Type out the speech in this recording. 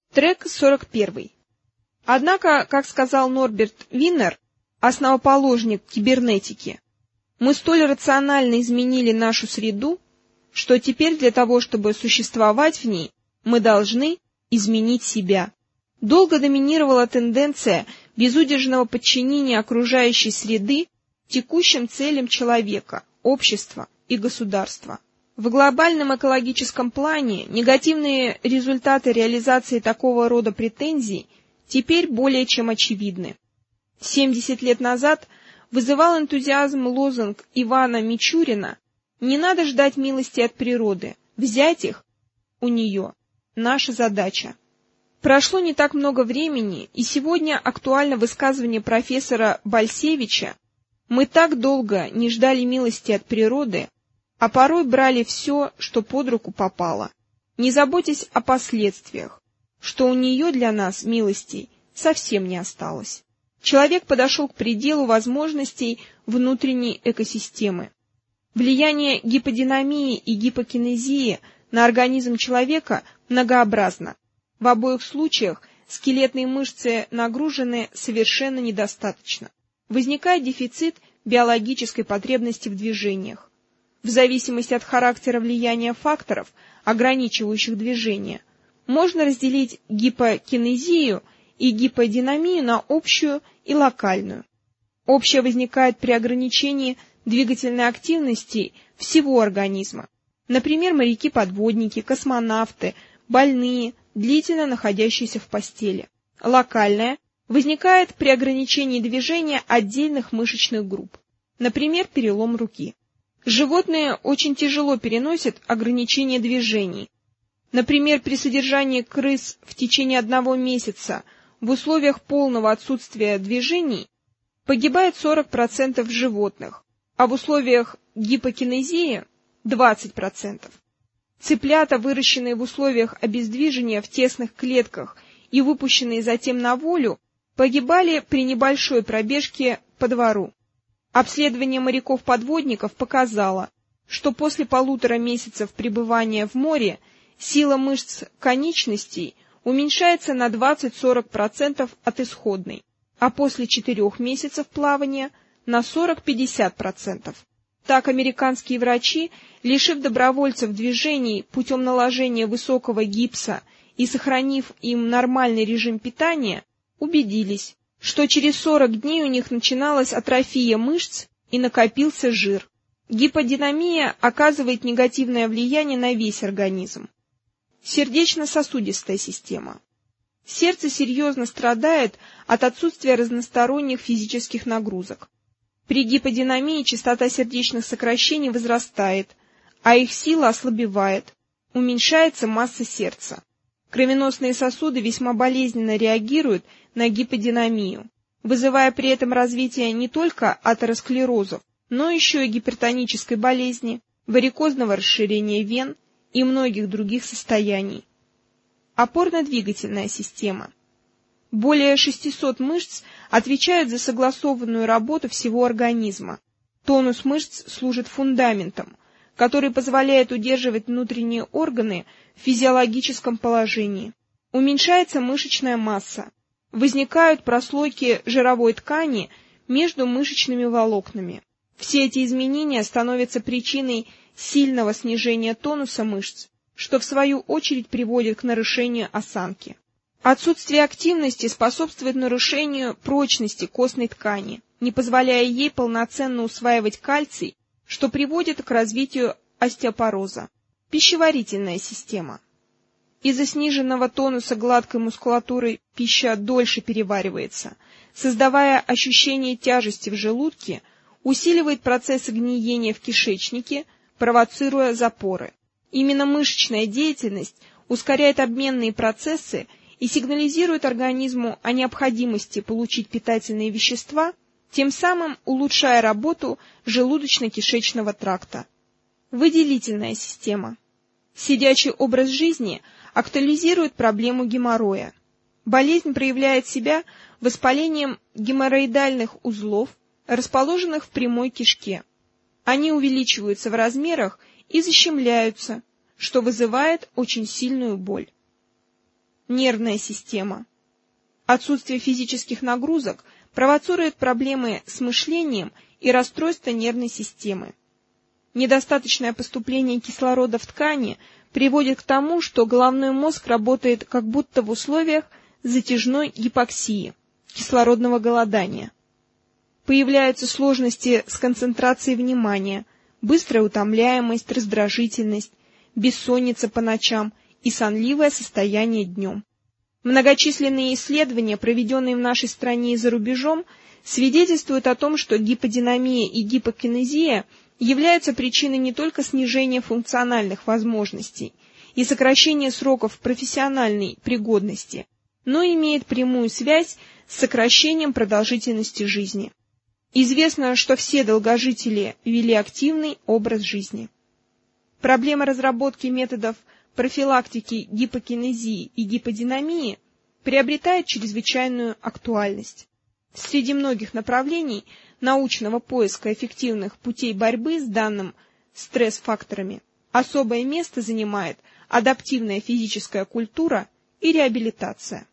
Трек 41. Однако, как сказал Норберт Виннер, основоположник кибернетики, мы столь рационально изменили нашу среду, что теперь для того, чтобы существовать в ней, мы должны изменить себя. Долго доминировала тенденция безудержного подчинения окружающей среды текущим целям человека, общества и государства. В глобальном экологическом плане негативные результаты реализации такого рода претензий теперь более чем очевидны. 70 лет назад вызывал энтузиазм лозунг Ивана Мичурина «Не надо ждать милости от природы, взять их у нее – наша задача». Прошло не так много времени, и сегодня актуально высказывание профессора Бальсевича «Мы так долго не ждали милости от природы, а порой брали все, что под руку попало, не заботясь о последствиях, что у нее для нас милостей совсем не осталось». Человек подошел к пределу возможностей внутренней экосистемы. Влияние гиподинамии и гипокинезии на организм человека многообразно. В обоих случаях скелетные мышцы нагружены совершенно недостаточно. Возникает дефицит биологической потребности в движениях. В зависимости от характера влияния факторов, ограничивающих движение, можно разделить гипокинезию и гиподинамию на общую и локальную. Общая возникает при ограничении двигательной активности всего организма. Например, моряки-подводники, космонавты, больные, длительно находящиеся в постели. Локальная возникает при ограничении движения отдельных мышечных групп. Например, перелом руки. Животные очень тяжело переносят ограничение движений. Например, при содержании крыс в течение 1 месяца в условиях полного отсутствия движений погибает 40% животных, а в условиях гипокинезии – 20%. Цыплята, выращенные в условиях обездвижения в тесных клетках и выпущенные затем на волю, погибали при небольшой пробежке по двору. Обследование моряков-подводников показало, что после 1,5 месяцев пребывания в море сила мышц конечностей уменьшается на 20-40% от исходной, а после 4 месяцев плавания на 40-50%. Так американские врачи, лишив добровольцев движений путем наложения высокого гипса и сохранив им нормальный режим питания, убедились, что через 40 дней у них начиналась атрофия мышц и накопился жир. Гиподинамия оказывает негативное влияние на весь организм. Сердечно-сосудистая система. Сердце серьезно страдает от отсутствия разносторонних физических нагрузок. При гиподинамии частота сердечных сокращений возрастает, а их сила ослабевает, уменьшается масса сердца. Кровеносные сосуды весьма болезненно реагируют на гиподинамию, вызывая при этом развитие не только атеросклерозов, но еще и гипертонической болезни, варикозного расширения вен и многих других состояний. Опорно-двигательная система. Более 600 мышц отвечают за согласованную работу всего организма. Тонус мышц служит фундаментом, который позволяет удерживать внутренние органы в физиологическом положении. Уменьшается мышечная масса. Возникают прослойки жировой ткани между мышечными волокнами. Все эти изменения становятся причиной сильного снижения тонуса мышц, что в свою очередь приводит к нарушению осанки. Отсутствие активности способствует нарушению прочности костной ткани, не позволяя ей полноценно усваивать кальций, что приводит к развитию остеопороза. Пищеварительная система. Из-за сниженного тонуса гладкой мускулатуры пища дольше переваривается, создавая ощущение тяжести в желудке, усиливает процессы гниения в кишечнике, провоцируя запоры. Именно мышечная деятельность ускоряет обменные процессы и сигнализирует организму о необходимости получить питательные вещества, тем самым улучшая работу желудочно-кишечного тракта. Выделительная система. Сидячий образ жизни актуализирует проблему геморроя. Болезнь проявляет себя воспалением геморроидальных узлов, расположенных в прямой кишке. Они увеличиваются в размерах и защемляются, что вызывает очень сильную боль. Нервная система. Отсутствие физических нагрузок провоцирует проблемы с мышлением и расстройство нервной системы. Недостаточное поступление кислорода в ткани приводит к тому, что головной мозг работает как будто в условиях затяжной гипоксии, кислородного голодания. Появляются сложности с концентрацией внимания, быстрая утомляемость, раздражительность, бессонница по ночам и сонливое состояние днем. Многочисленные исследования, проведенные в нашей стране и за рубежом, свидетельствуют о том, что гиподинамия и гипокинезия являются причиной не только снижения функциональных возможностей и сокращения сроков профессиональной пригодности, но и имеет прямую связь с сокращением продолжительности жизни. Известно, что все долгожители вели активный образ жизни. Проблема разработки методов профилактики гипокинезии и гиподинамии приобретает чрезвычайную актуальность. Среди многих направлений научного поиска эффективных путей борьбы с данным стресс-факторами особое место занимает адаптивная физическая культура и реабилитация.